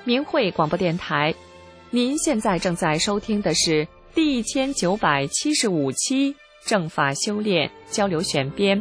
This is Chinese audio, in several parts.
明慧广播电台，您现在正在收听的是第1975期正法修炼交流选编。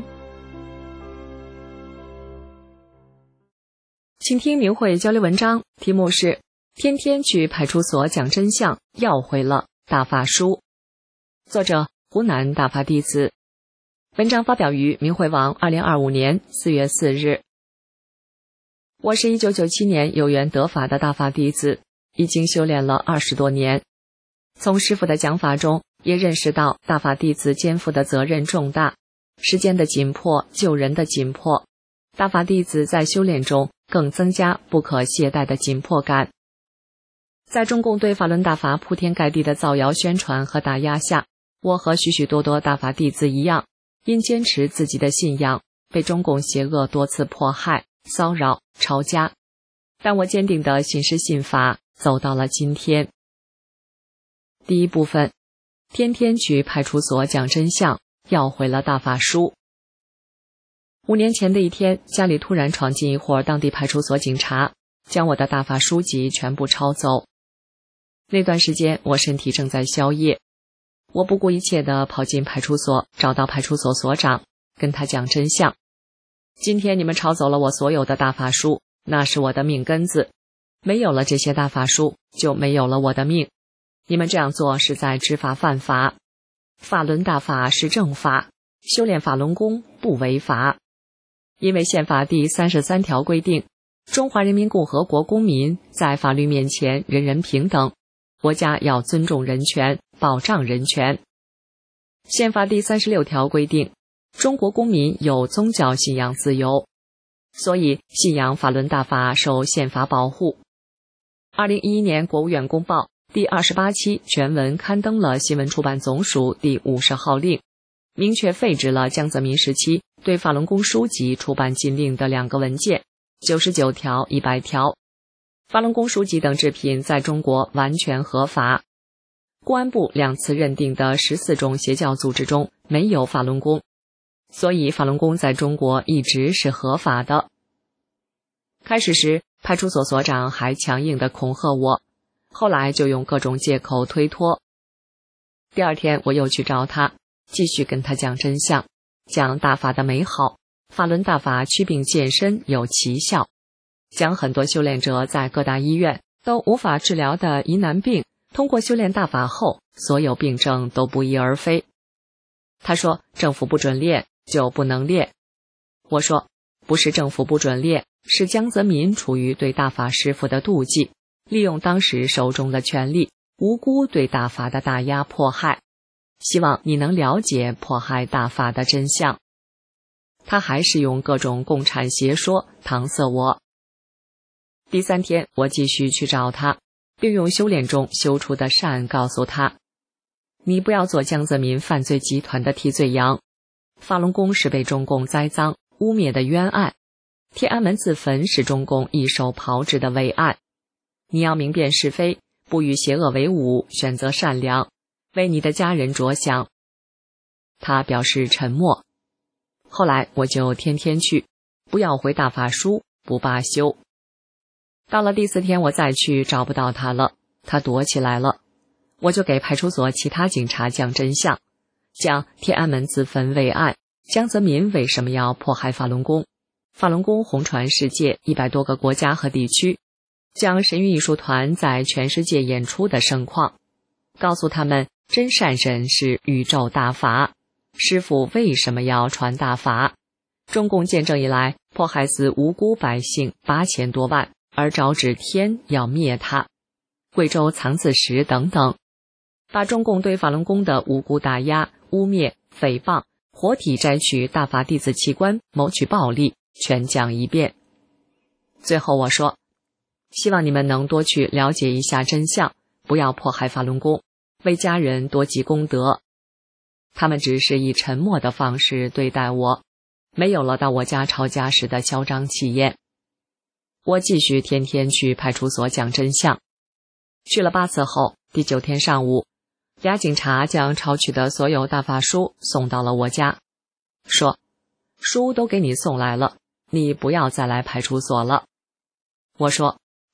请听明慧交流文章，题目是天天去派出所讲真相，要回了大法书。作者湖南大法弟子。文章发表于明慧网2025年4月4日。我是1997年有缘得法的大法弟子，已经修炼了20多年。从师父的讲法中，也认识到大法弟子肩负的责任重大，时间的紧迫，救人的紧迫。大法弟子在修炼中更增加不可懈怠的紧迫感。在中共对法轮大法铺天盖地的造谣宣传和打压下，我和许许多多大法弟子一样，因坚持自己的信仰，被中共邪恶多次迫害、骚扰、抄家。但我坚定地信师信法，走到了今天。第一部分，天天去派出所讲真相，要回了大法书。5年前的一天，家里突然闯进一伙当地派出所警察，将我的大法书籍全部抄走。那段时间，我身体正在消业。我不顾一切地跑进派出所，找到派出所所长，跟他讲真相。今天你们抄走了我所有的大法书，那是我的命根子。没有了这些大法书，就没有了我的命。你们这样做是在知法犯法。法轮大法是正法，修炼法轮功不违法。因为宪法第33条规定，中华人民共和国公民在法律面前人人平等，国家要尊重人权，保障人权。宪法第36条规定，中国公民有宗教信仰自由，所以信仰法轮大法受宪法保护。2011年国务院公报第28期全文刊登了新闻出版总署第50号令，明确废止了江泽民时期对法轮功书籍出版禁令的2个文件，99条、100条。法轮功书籍等制品在中国完全合法。公安部2次认定的14种邪教组织中没有法轮功，所以法轮功在中国一直是合法的。开始时，派出所所长还强硬地恐吓我，后来就用各种借口推脱。第二天我又去找他，继续跟他讲真相，讲大法的美好，法轮大法祛病健身有奇效，讲很多修炼者在各大医院都无法治疗的疑难病，通过修炼大法后，所有病症都不翼而飞。他说政府不准练就不能练。我说不是政府不准练，是江泽民出于对大法师父的妒忌，利用当时手中的权力，无辜对大法的打压迫害。希望你能了解迫害大法的真相。他还是用各种共产邪说搪塞我。第3天，我继续去找他，并用修炼中修出的善告诉他，你不要做江泽民犯罪集团的替罪羊。法轮功是被中共栽赃污蔑的冤案，天安门自焚是中共一手炮制的伪案。你要明辨是非，不与邪恶为伍，选择善良，为你的家人着想。他表示沉默。后来我就天天去，不要回大法书，不罢休。到了第4天我再去，找不到他了，他躲起来了。我就给派出所其他警察讲真相，讲天安门自焚伪案，江泽民为什么要迫害法轮功，法轮功红传世界100多个国家和地区，讲神韵艺术团在全世界演出的盛况，告诉他们真善忍是宇宙大法，师父为什么要传大法，中共建政以来迫害死无辜百姓8000多万，而招致天要灭他，贵州藏字石等等，把中共对法轮功的无辜打压、污蔑、诽谤，活体摘取大法弟子器官，谋取暴利，全讲一遍。最后我说，希望你们能多去了解一下真相，不要迫害法轮功，为家人多积功德。他们只是以沉默的方式对待我，没有了到我家抄家时的嚣张气焰。我继续天天去派出所讲真相。去了8次后，第9天上午，2警察将抄取的所有大法书送到了我家，说书都给你送来了，你不要再来派出所了。我说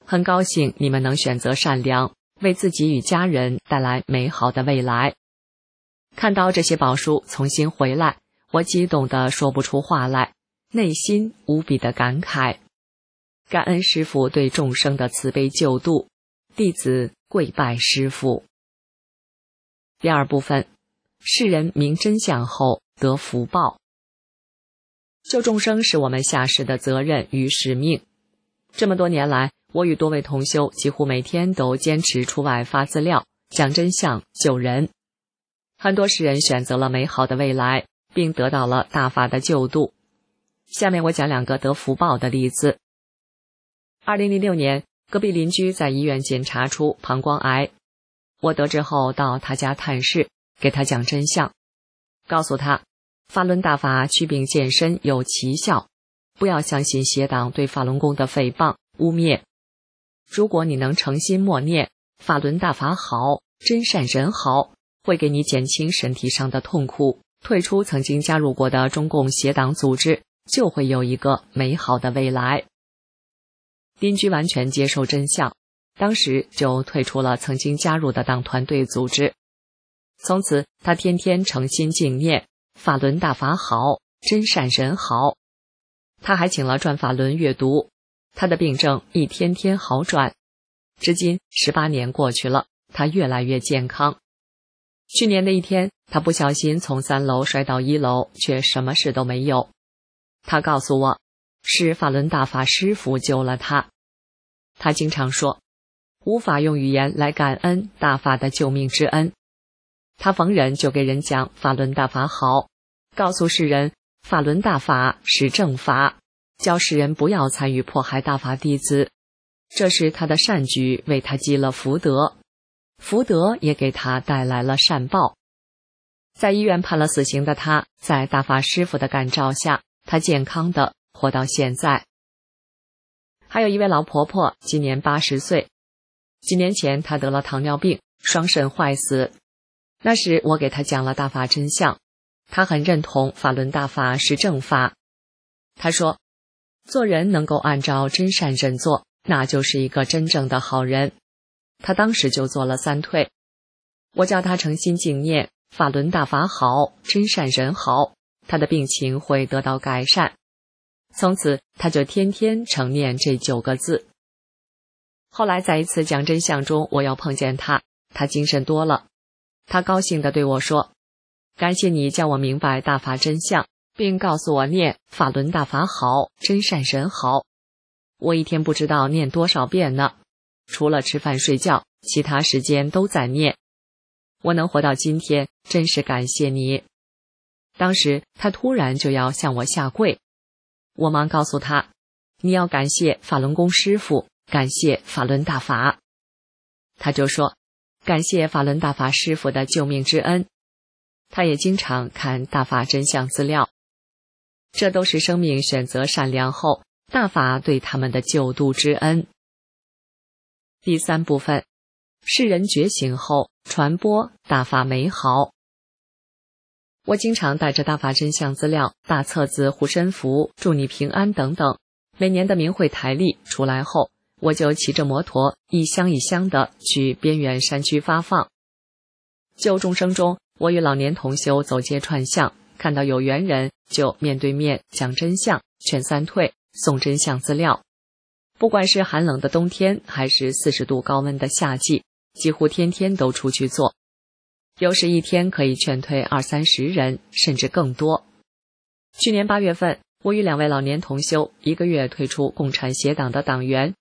很高兴你们能选择善良，为自己与家人带来美好的未来。看到这些宝书重新回来，我激动得说不出话来，内心无比的感慨。感恩师父对众生的慈悲救度，弟子跪拜师父。第二部分，世人明真相后得福报。救众生是我们下士的责任与使命。这么多年来，我与多位同修几乎每天都坚持出外发资料，讲真相，救人。很多世人选择了美好的未来，并得到了大法的救度。下面我讲两个得福报的例子。2006年，隔壁邻居在医院检查出膀胱癌，我得知后到他家探视，给他讲真相，告诉他法轮大法祛病健身有奇效，不要相信邪党对法轮功的诽谤污蔑。如果你能诚心默念法轮大法好，真善人好，会给你减轻身体上的痛苦，退出曾经加入过的中共邪党组织，就会有一个美好的未来。邻居完全接受真相，当时就退出了曾经加入的党团队组织。从此他天天诚心敬念法轮大法好，真善人好。他还请了转法轮阅读，他的病症一天天好转。至今18年过去了，他越来越健康。去年的一天，他不小心从3楼摔到1楼，却什么事都没有。他告诉我，是法轮大法师父救了他。他经常说，无法用语言来感恩大法的救命之恩。他逢人就给人讲法轮大法好，告诉世人法轮大法是正法，教世人不要参与迫害大法弟子。这是他的善举为他积了福德，福德也给他带来了善报。在医院判了死刑的他，在大法师父的感召下，他健康的活到现在。还有一位老婆婆，今年80岁。几年前她得了糖尿病，双肾坏死。那时我给她讲了大法真相，她很认同法轮大法是正法。她说，做人能够按照真善忍做，那就是一个真正的好人。她当时就做了3退。我叫她诚心敬念法轮大法好，真善人好，她的病情会得到改善。从此他就天天承念这9个字。后来在一次讲真相中，我又碰见他，他精神多了。他高兴地对我说，感谢你教我明白大法真相，并告诉我念法轮大法好，真善人好。我一天不知道念多少遍呢，除了吃饭睡觉，其他时间都在念。我能活到今天，真是感谢你。当时他突然就要向我下跪，我忙告诉他，你要感谢法轮功师父，感谢法轮大法。他就说，感谢法轮大法师父的救命之恩。他也经常看大法真相资料，这都是生命选择善良后，大法对他们的救度之恩。第3部分，世人觉醒后传播大法美好。我经常带着大法真相资料、大册子、护身符、祝你平安等等。每年的明慧台历出来后，我就骑着摩托一箱一箱的去边远山区发放。救众生中，我与老年同修走街串巷，看到有缘人就面对面讲真相，劝3退，送真相资料。不管是寒冷的冬天，还是40度高温的夏季，几乎天天都出去做。有时一天可以劝退20-30人，甚至更多。去年8月份，我与2位老年同修1个月退出共产协党的党员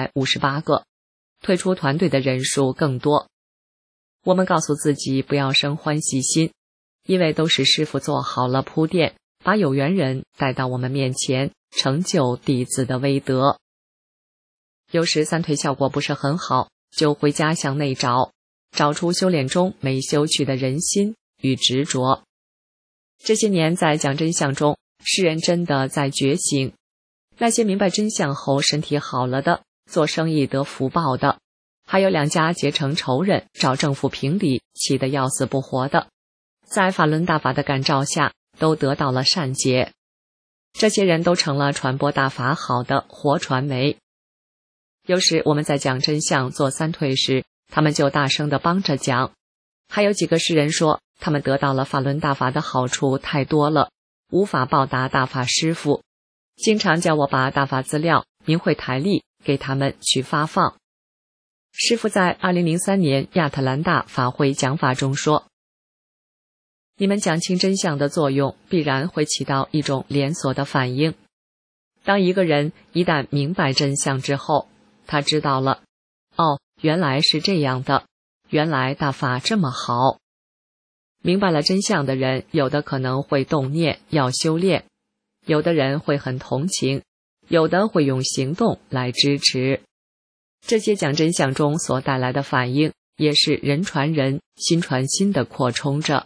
158个，退出团队的人数更多。我们告诉自己不要生欢喜心，因为都是师父做好了铺垫，把有缘人带到我们面前，成就弟子的威德。有时3退效果不是很好，就回家向内找出修炼中没修去的人心与执着。这些年在讲真相中，世人真的在觉醒。那些明白真相后身体好了的，做生意得福报的，还有2家结成仇人，找政府评理，气得要死不活的，在法轮大法的感召下，都得到了善解。这些人都成了传播大法好的活传媒。 有时我们在讲真相做三退时，他们就大声地帮着讲。还有几个诗人说，他们得到了法轮大法的好处太多了，无法报答大法师父，经常叫我把大法资料、明慧台历给他们去发放。师父在2003年亚特兰大法会讲法中说，你们讲清真相的作用必然会起到一种连锁的反应。当一个人一旦明白真相之后，他知道了，哦，原来是这样的，原来大法这么好。明白了真相的人，有的可能会动念要修炼，有的人会很同情，有的会用行动来支持。这些讲真相中所带来的反应，也是人传人、心传心的扩充着。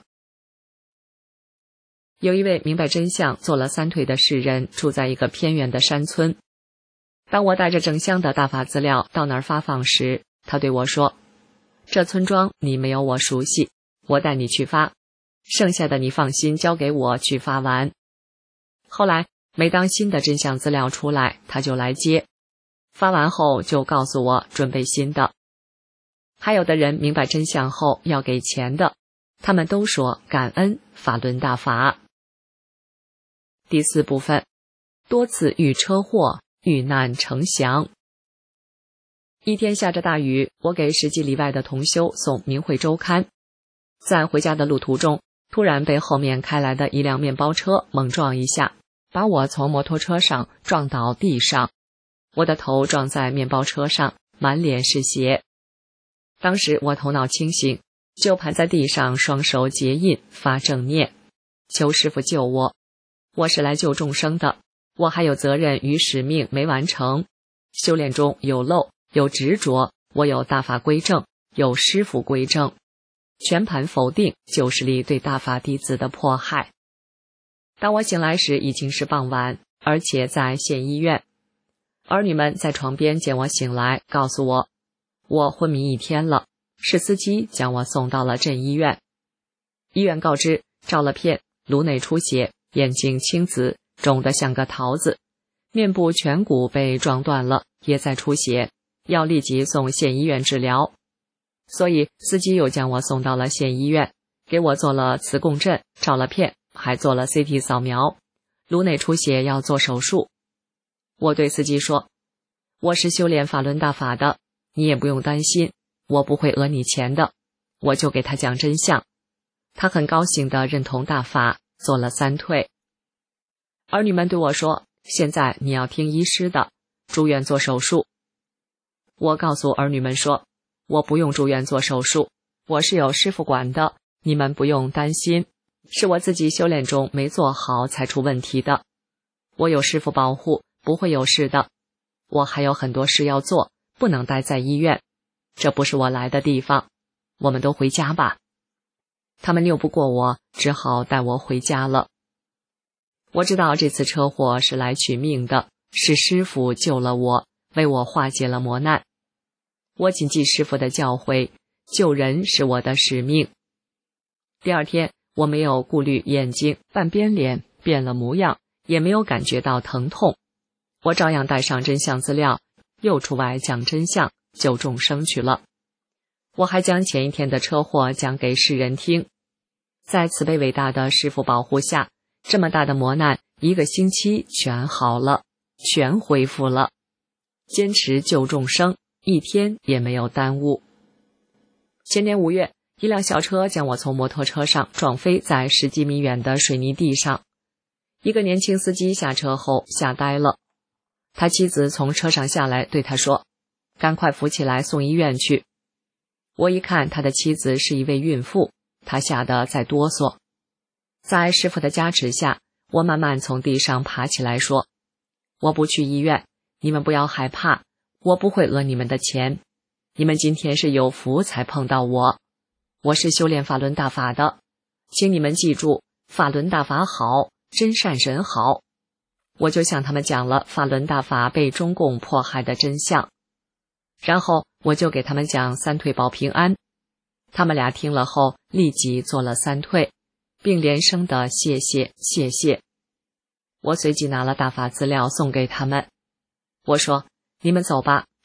有一位明白真相做了三退的士人，住在一个偏远的山村。当我带着整箱的大法资料到那儿发放时，他对我说，这村庄你没有我熟悉，我带你去发，剩下的你放心交给我去发完。后来每当新的真相资料出来，他就来接，发完后就告诉我准备新的。还有的人明白真相后要给钱的，他们都说感恩法轮大法。第4部分，多次遇车祸，遇难成祥。一天下着大雨，我给10几里外的同修送明慧周刊，在回家的路途中，突然被后面开来的一辆面包车猛撞一下，把我从摩托车上撞倒地上，我的头撞在面包车上，满脸是血。当时我头脑清醒，就盘在地上，双手结印发正念，求师父救我。我是来救众生的，我还有责任与使命没完成。修炼中有漏，有执着，我有大法归正，有师父归正，全盘否定旧势力对大法弟子的迫害。当我醒来时已经是傍晚，而且在县医院。儿女们在床边见我醒来，告诉我，我昏迷1天了，是司机将我送到了镇医院。医院告知照了片，颅内出血，眼睛青紫，肿得像个桃子，面部颧骨被撞断了，也在出血，要立即送县医院治疗。所以司机又将我送到了县医院，给我做了磁共振，照了片，还做了 CT 扫描，颅内出血要做手术。我对司机说，我是修炼法轮大法的，你也不用担心，我不会讹你钱的。我就给他讲真相，他很高兴地认同大法，做了3退。儿女们对我说，现在你要听医师的，住院做手术。我告诉儿女们说，我不用住院做手术，我是有师父管的，你们不用担心，是我自己修炼中没做好才出问题的，我有师父保护，不会有事的。我还有很多事要做，不能待在医院，这不是我来的地方，我们都回家吧。他们拗不过我，只好带我回家了。我知道这次车祸是来取命的，是师父救了我，为我化解了磨难。我谨记师父的教诲，救人是我的使命。第2天，我没有顾虑眼睛半边脸变了模样，也没有感觉到疼痛。我照样带上真相资料，又出外讲真相，救众生去了。我还将前一天的车祸讲给世人听。在慈悲伟大的师父保护下，这么大的磨难1个星期全好了，全恢复了。坚持救众生，1天也没有耽误。前年5月，一辆小车将我从摩托车上撞飞在10几米远的水泥地上。一个年轻司机下车后吓呆了，他妻子从车上下来对他说，赶快扶起来送医院去。我一看他的妻子是一位孕妇，他吓得在哆嗦。在师父的加持下，我慢慢从地上爬起来说，我不去医院，你们不要害怕，我不会讹你们的钱，你们今天是有福才碰到我，我是修炼法轮大法的，请你们记住，法轮大法好，真善神好。我就向他们讲了法轮大法被中共迫害的真相，然后我就给他们讲3退保平安。他们俩听了后立即做了3退，并连声的谢谢谢谢。我随即拿了大法资料送给他们，我说，你们走吧，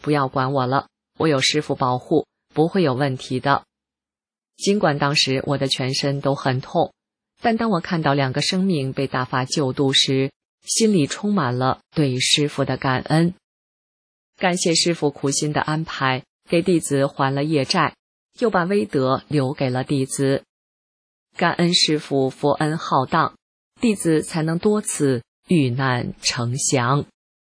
不要管我了，我有师父保护，不会有问题的。尽管当时我的全身都很痛，但当我看到2个生命被大法救度时，心里充满了对师父的感恩。感谢师父苦心的安排，给弟子还了业债，又把威德留给了弟子。感恩师父佛恩浩荡，弟子才能多次遇难成祥。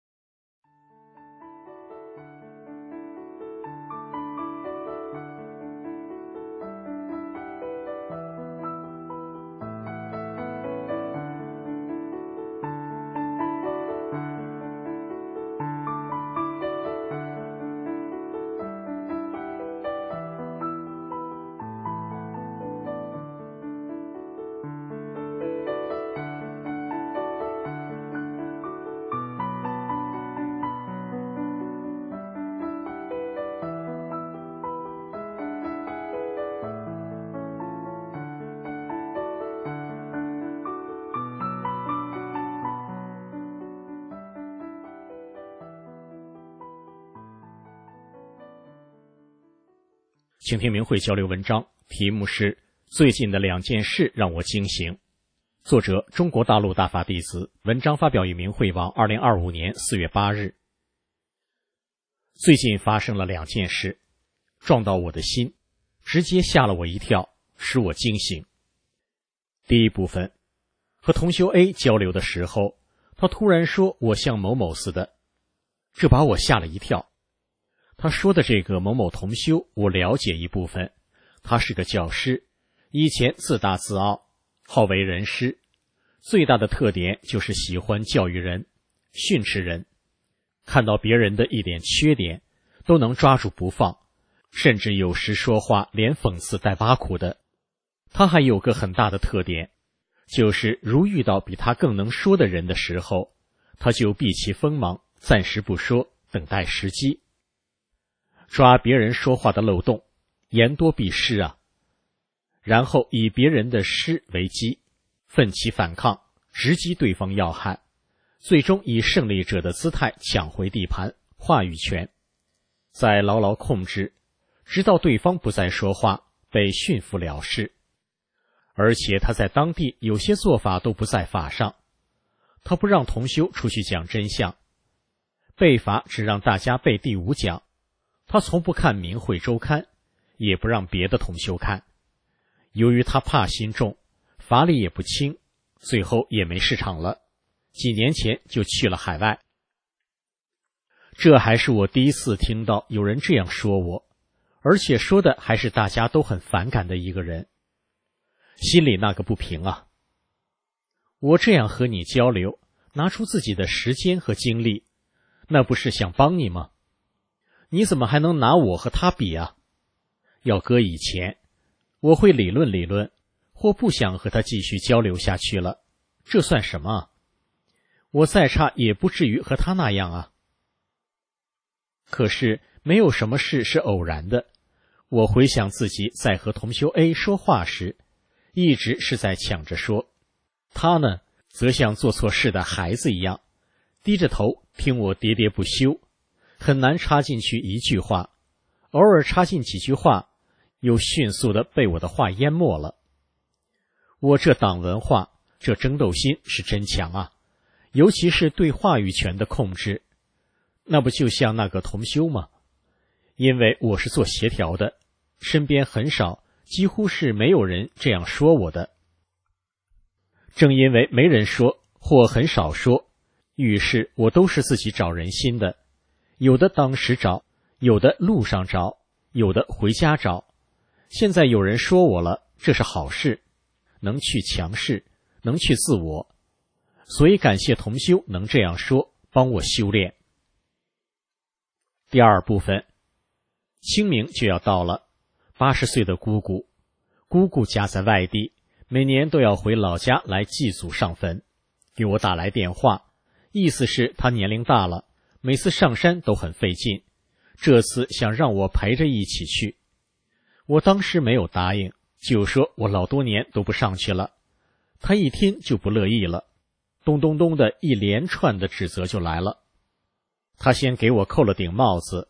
请听明慧交流文章，题目是最近的2件事让我惊醒。作者中国大陆大法弟子，文章发表于明慧网2025年4月8日。最近发生了2件事，撞到我的心，直接吓了我一跳，使我惊醒。第一部分，和同修 A 交流的时候，他突然说我像某某似的，这把我吓了一跳。他说的这个某某同修，我了解一部分，他是个教师，以前自大自傲，好为人师，最大的特点就是喜欢教育人，训斥人，看到别人的一点缺点都能抓住不放，甚至有时说话连讽刺带挖苦的。他还有个很大的特点，就是如遇到比他更能说的人的时候，他就避其锋芒，暂时不说，等待时机。抓别人说话的漏洞，言多必失啊，然后以别人的失为基，奋起反抗，直击对方要害，最终以胜利者的姿态抢回地盘，话语权，再牢牢控制，直到对方不再说话，被驯服了事。而且他在当地有些做法都不在法上，他不让同修出去讲真相，背法只让大家背第5讲，他从不看明慧周刊，也不让别的同修看。由于他怕心重，法力也不轻，最后也没市场了，几年前就去了海外。这还是我第一次听到有人这样说我，而且说的还是大家都很反感的一个人，心里那个不平啊。我这样和你交流，拿出自己的时间和精力，那不是想帮你吗？你怎么还能拿我和他比啊？要搁以前，我会理论理论，或不想和他继续交流下去了，这算什么啊？我再差也不至于和他那样啊。可是没有什么事是偶然的，我回想自己在和同修 A 说话时，一直是在抢着说，他呢，则像做错事的孩子一样，低着头听我喋喋不休，很难插进去一句话，偶尔插进几句话，又迅速地被我的话淹没了。我这党文化，这争斗心是真强啊，尤其是对话语权的控制，那不就像那个同修吗？因为我是做协调的，身边很少，几乎是没有人这样说我的。正因为没人说，或很少说，于是我都是自己找人心的，有的当时找，有的路上找，有的回家找。现在有人说我了，这是好事，能去强势，能去自我，所以感谢同修能这样说，帮我修炼。第二部分，清明就要到了，80岁的姑姑家在外地，每年都要回老家来祭祖上坟，给我打来电话，意思是她年龄大了，每次上山都很费劲，这次想让我陪着一起去。我当时没有答应，就说我老多年都不上去了。她一听就不乐意了，咚咚咚的一连串的指责就来了。她先给我扣了顶帽子，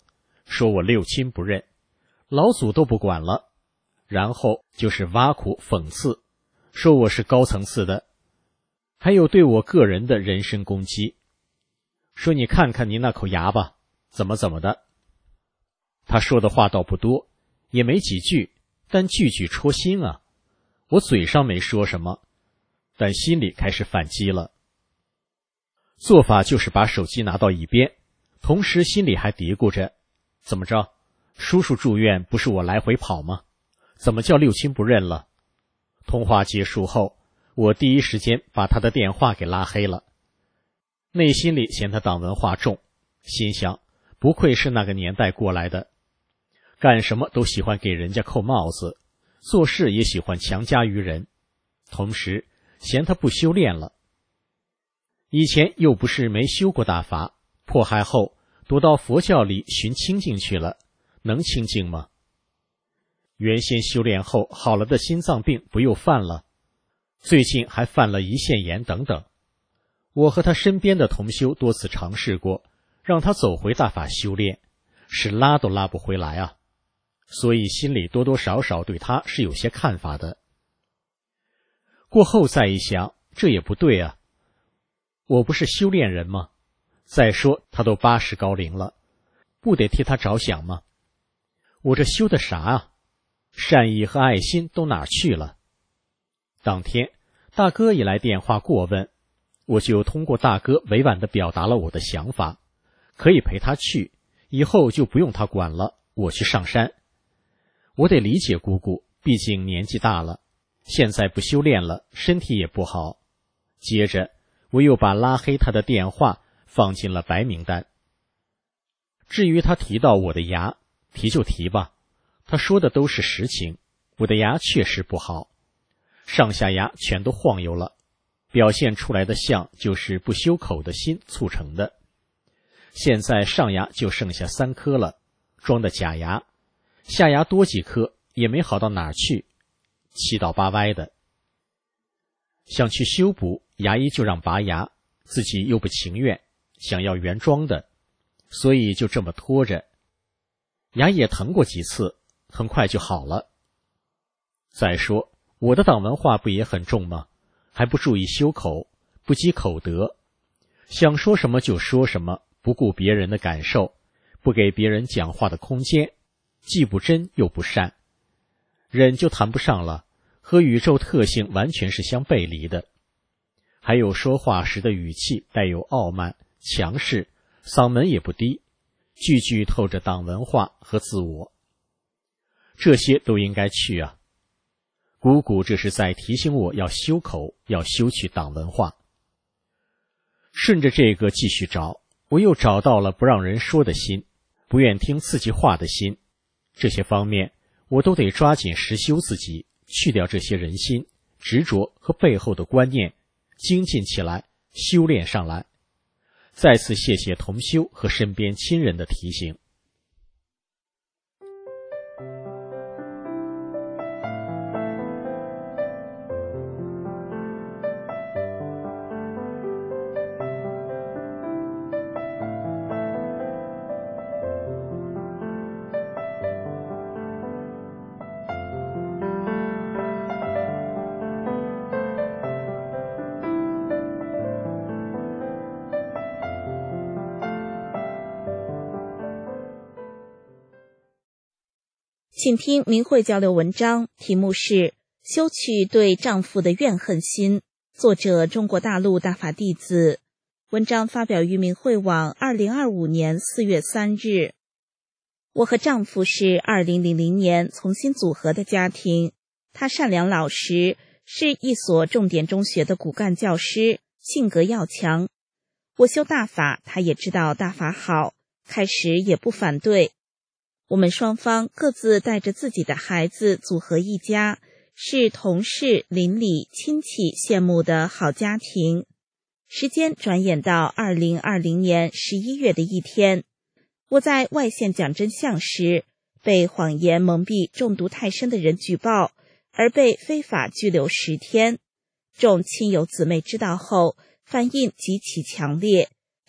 说我六亲不认，老祖都不管了，然后就是挖苦讽刺，说我是高层次的，还有对我个人的人身攻击，说你看看你那口牙吧，怎么的。他说的话倒不多，也没几句，但句句戳心啊。我嘴上没说什么，但心里开始反击了。做法就是把手机拿到一边，同时心里还嘀咕着，怎么着，叔叔住院不是我来回跑吗？怎么叫六亲不认了？通话结束后，我第一时间把他的电话给拉黑了。内心里嫌他党文化重，心想不愧是那个年代过来的，干什么都喜欢给人家扣帽子，做事也喜欢强加于人，同时嫌他不修炼了。以前又不是没修过大法，迫害后躲到佛教里寻清净去了，能清净吗？原先修炼后好了的心脏病不又犯了，最近还犯了胰腺炎等等。我和他身边的同修多次尝试过，让他走回大法修炼，是拉都拉不回来啊，所以心里多多少少对他是有些看法的。过后再一想，这也不对啊，我不是修炼人吗？再说他都80高龄了，不得替他着想吗？我这修的啥啊？善意和爱心都哪去了？当天大哥也来电话过问，我就通过大哥委婉地表达了我的想法，可以陪他去，以后就不用他管了，我去上山。我得理解姑姑，毕竟年纪大了，现在不修炼了，身体也不好。接着我又把拉黑他的电话放进了白名单。至于他提到我的牙，提就提吧，他说的都是实情，我的牙确实不好，上下牙全都晃悠了，表现出来的像就是不修口的心促成的。现在上牙就剩下3颗了，装的假牙，下牙多几颗也没好到哪儿去，7倒8歪的。想去修补，牙医就让拔牙，自己又不情愿，想要原装的，所以就这么拖着。牙也疼过几次，很快就好了。再说我的党文化不也很重吗？还不注意修口，不积口德，想说什么就说什么，不顾别人的感受，不给别人讲话的空间，既不真又不善，忍就谈不上了，和宇宙特性完全是相背离的。还有说话时的语气带有傲慢、强势，嗓门也不低，句句透着党文化和自我。这些都应该去啊。姑姑这是在提醒我要修口，要修去党文化。顺着这个继续找，我又找到了不让人说的心，不愿听刺激话的心。这些方面我都得抓紧实修自己，去掉这些人心、执着和背后的观念，精进起来，修炼上来。再次谢谢同修和身边亲人的提醒。 请听明慧交流文章，题目是修去对丈夫的怨恨心，作者中国大陆大法弟子。文章发表于明慧网2025年4月3日。我和丈夫是2000年重新组合的家庭，他善良老实，是一所重点中学的骨干教师，性格要强。我修大法，他也知道大法好，开始也不反对。我们双方各自带着自己的孩子组合一家，是同事、邻里、亲戚羡慕的好家庭。时间转眼到2020年11月的一天，我在外县讲真相时，被谎言蒙蔽中毒太深的人举报，而被非法拘留10天。众亲友姊妹知道后，反应极其强烈，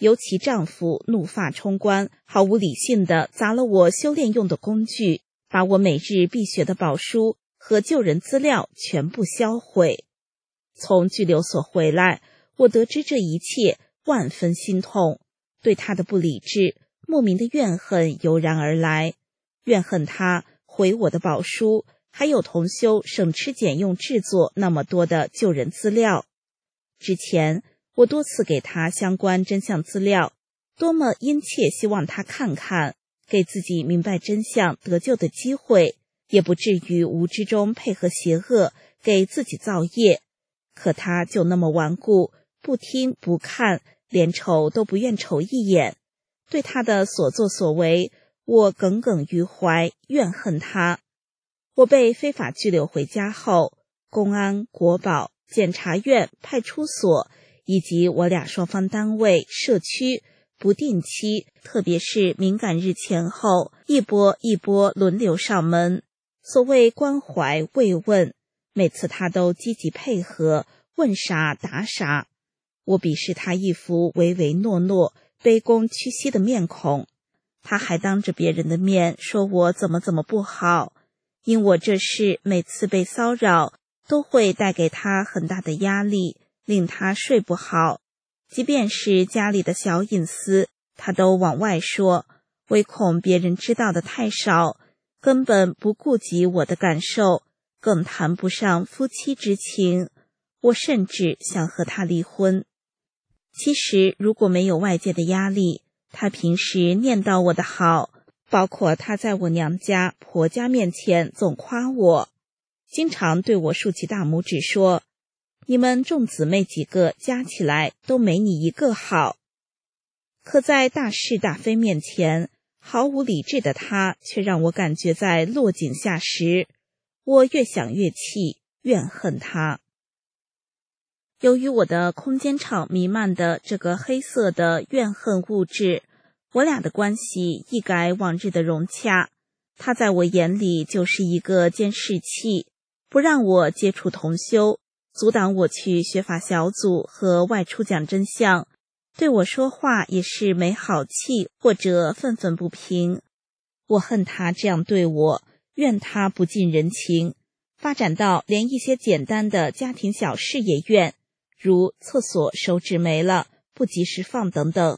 尤其丈夫怒发冲冠，毫无理性地砸了我修炼用的工具，把我每日必学的宝书和救人资料全部销毁。从拘留所回来，我得知这一切，万分心痛，对他的不理智、莫名的怨恨油然而来，怨恨他毁我的宝书，还有同修省吃俭用制作那么多的救人资料。之前我多次给他相关真相资料，多么殷切希望他看看，给自己明白真相得救的机会，也不至于无知中配合邪恶，给自己造业。可他就那么顽固，不听不看，连瞅都不愿瞅一眼。对他的所作所为，我耿耿于怀，怨恨他。我被非法拘留回家后，公安、国保、检察院、派出所以及我俩双方单位、社区不定期，特别是敏感日前后，一波一波轮流上门，所谓关怀慰问，每次他都积极配合，问啥答啥。我鄙视他一副唯唯诺诺、卑躬屈膝的面孔。他还当着别人的面说我怎么不好，因我这事每次被骚扰，都会带给他很大的压力，令他睡不好。即便是家里的小隐私，他都往外说，唯恐别人知道的太少，根本不顾及我的感受，更谈不上夫妻之情。我甚至想和他离婚。其实如果没有外界的压力，他平时念叨我的好，包括他在我娘家、婆家面前总夸我，经常对我竖起大拇指说，你们众姊妹几个加起来都没你一个好。可在大是大非面前，毫无理智的他却让我感觉在落井下石。我越想越气，怨恨他。由于我的空间场弥漫的这个黑色的怨恨物质，我俩的关系一改往日的融洽。他在我眼里就是一个监视器，不让我接触同修，阻挡我去学法小组和外出讲真相，对我说话也是没好气或者愤愤不平。我恨他这样对我，怨他不近人情，发展到连一些简单的家庭小事也怨，如厕所手纸没了，不及时放等等。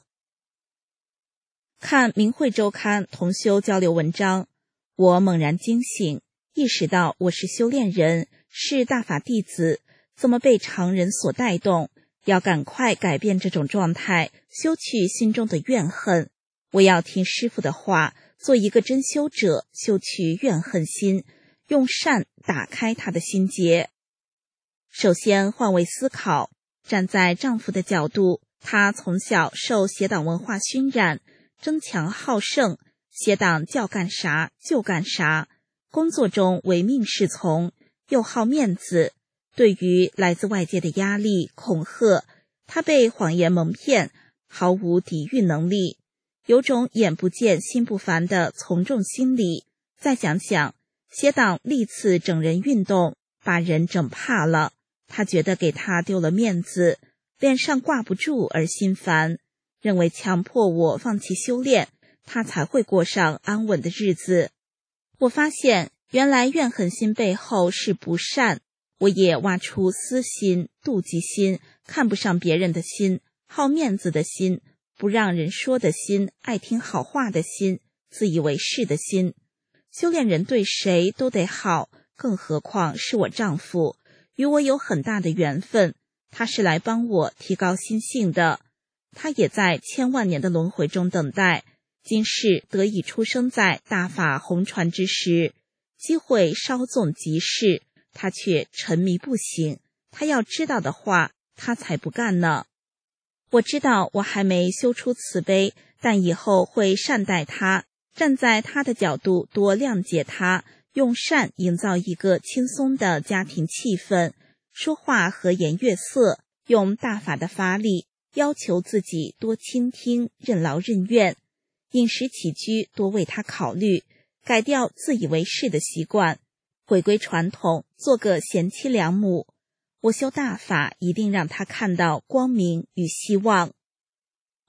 看明慧周刊同修交流文章，我猛然惊醒，意识到我是修炼人，是大法弟子，怎么被常人所带动，要赶快改变这种状态，修去心中的怨恨。我要听师父的话，做一个真修者，修去怨恨心，用善打开他的心结。首先换位思考，站在丈夫的角度，他从小受邪党文化熏染，争强好胜，邪党叫干啥就干啥，工作中唯命是从，又好面子。对于来自外界的压力、恐吓，他被谎言蒙骗，毫无抵御能力，有种眼不见心不烦的从众心理。再想想，邪党历次整人运动，把人整怕了，他觉得给他丢了面子，脸上挂不住而心烦，认为强迫我放弃修炼，他才会过上安稳的日子。我发现原来怨恨心背后是不善，我也挖出私心、妒忌心、看不上别人的心、好面子的心、不让人说的心、爱听好话的心、自以为是的心。修炼人对谁都得好，更何况是我丈夫，与我有很大的缘分，他是来帮我提高心性的。他也在千万年的轮回中等待，今世得以出生在大法红传之时，机会稍纵即逝，他却沉迷不醒，他要知道的话，他才不干呢。我知道我还没修出慈悲，但以后会善待他，站在他的角度多谅解他，用善营造一个轻松的家庭气氛，说话和颜悦色，用大法的法理要求自己多倾听，任劳任怨，饮食起居多为他考虑，改掉自以为是的习惯，回归传统，做个贤妻良母。我修大法一定让他看到光明与希望。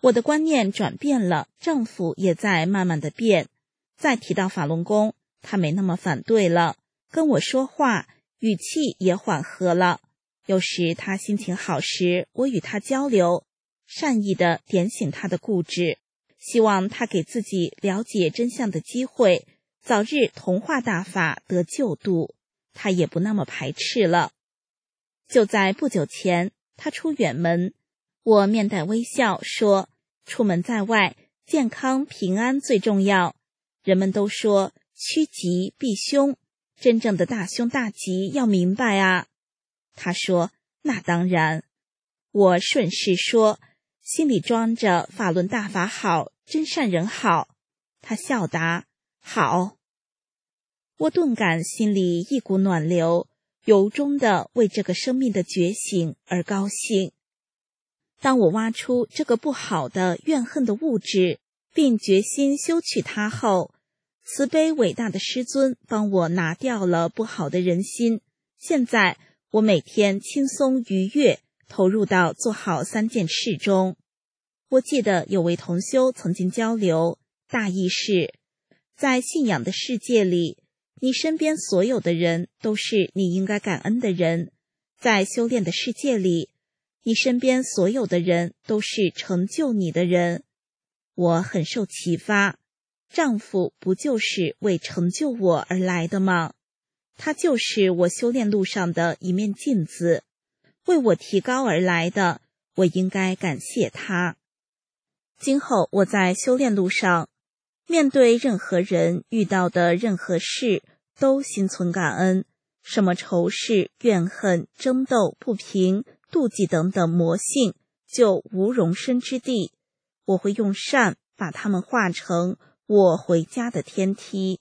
我的观念转变了，丈夫也在慢慢的变。再提到法轮功，他没那么反对了，跟我说话语气也缓和了。有时他心情好时，我与他交流，善意的点醒他的固执，希望他给自己了解真相的机会，早日同化大法得救度，他也不那么排斥了。就在不久前，他出远门，我面带微笑说，出门在外，健康平安最重要。人们都说趋吉避凶，真正的大凶大吉要明白啊。他说，那当然。我顺势说，心里装着法轮大法好，真善人好。他笑答，好。我顿感心里一股暖流，由衷的为这个生命的觉醒而高兴。当我挖出这个不好的怨恨的物质，并决心修去它后，慈悲伟大的师尊帮我拿掉了不好的人心。现在我每天轻松愉悦，投入到做好3件事中。我记得有位同修曾经交流，大意是，在信仰的世界里，你身边所有的人都是你应该感恩的人，在修炼的世界里，你身边所有的人都是成就你的人。我很受启发，丈夫不就是为成就我而来的吗？他就是我修炼路上的一面镜子，为我提高而来的，我应该感谢他。今后我在修炼路上，面对任何人遇到的任何事，都心存感恩，什么仇视、怨恨、争斗、不平、妒忌等等魔性，就无容身之地。我会用善把它们化成我回家的天梯。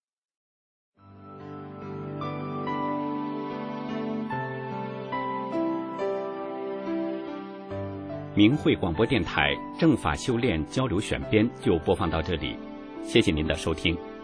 明慧广播电台正法修炼交流选编就播放到这里，谢谢您的收听。